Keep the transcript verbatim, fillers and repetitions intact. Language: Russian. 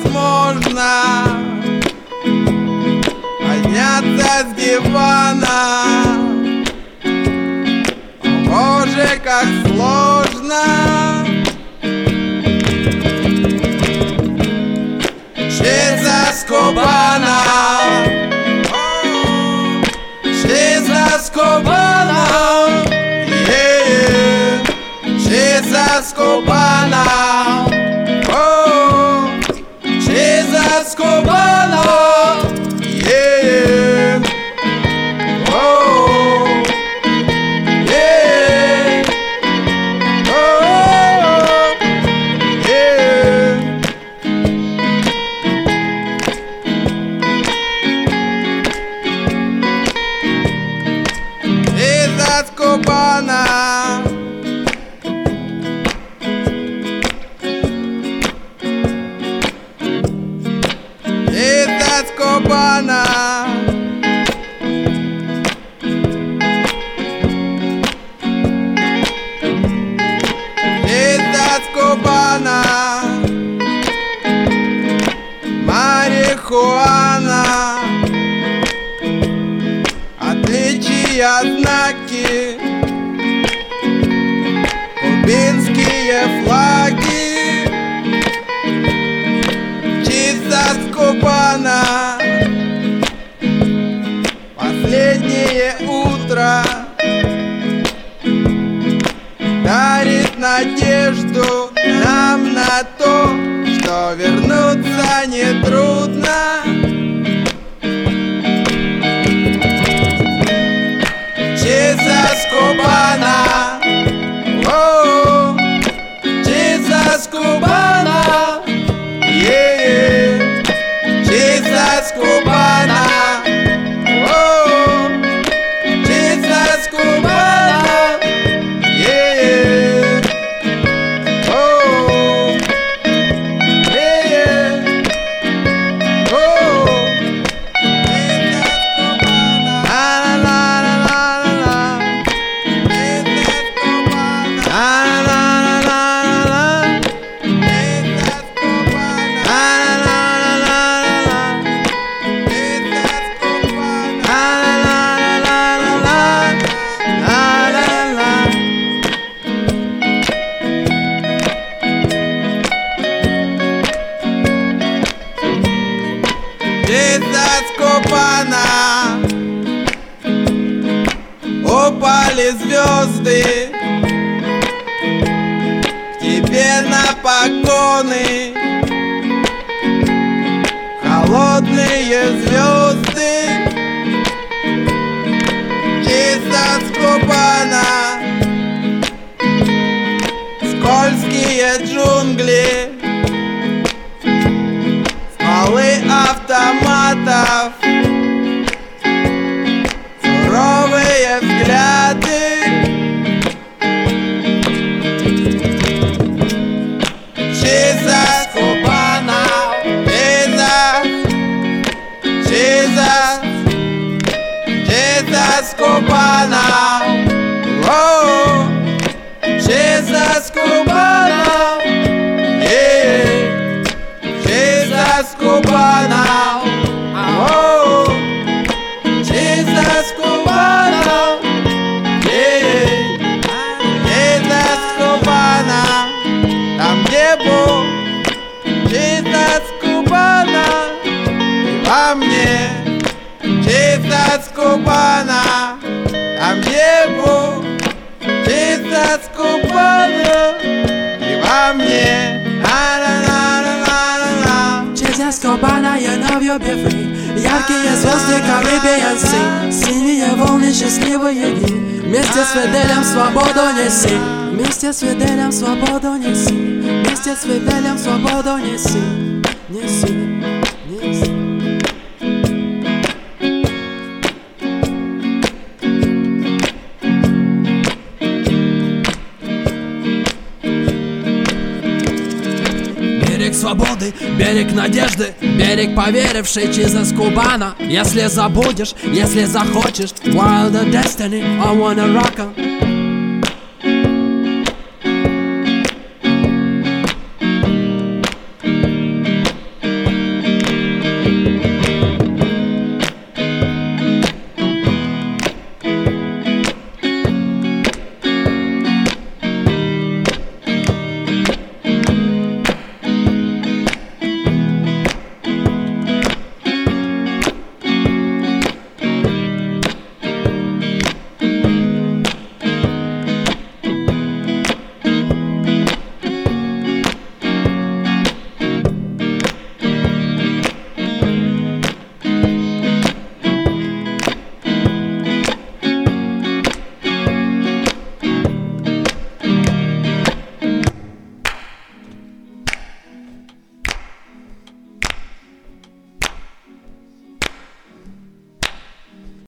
невозможно подняться с дивана. О, Боже, как сложно. Jesus Cubana, Jesus Cubana, yeah, Jesus Cubana, oh, Jesus Cubana, yeah, oh, yeah, oh, yeah. Jesus Cubana, Jesus Cubana, Jesus Cubana, марихуана, отличия, знаки, кубинские флаги. Jesus Cubana, последнее утро дарит надежду нам на то, что вернуться нетрудно. Jesus Cubana, oh, Jesus Cubana, yeah, Jesus Cubana, oh, Jesus Cubana, yeah, oh, yeah, oh, Jesus Cubana, la la la la la la, Jesus Cubana, la la la la la, Jesus Cubana, la la la la la, Jesus Cubana, la la la la la, la la la. Jesus Cubana, упали звезды к тебе на погоны, холодные звезды. Jesus Cubana, скользкие джунгли, стволы автоматов, суровые взгляды. Jesus Cubana, Jesus, Jesus, Jesus Cubana, oh, Jesus Cubana, yeah, Jesus Cubana, oh, Jesus Cubana, yeah, Jesus Cubana, там где Бог, Jesus Cubana, и во мне, Jesus Cubana, там где Бог, Jesus Cubana, и во мне, на-на-на-на-на-на. Jesus Cubana, you know you'll be free. Яркие звезды Caribbean Sea, синие волны, счастливые дни. Вместе с Фиделем свободу неси, вместе с Фиделем свободу неси, вместе с Фиделем свободу неси, неси, неси. Берег свободы, берег надежды, берег поверивший Jesus Cubana. Если забудешь, если захочешь, wild destiny, I wanna rock 'em.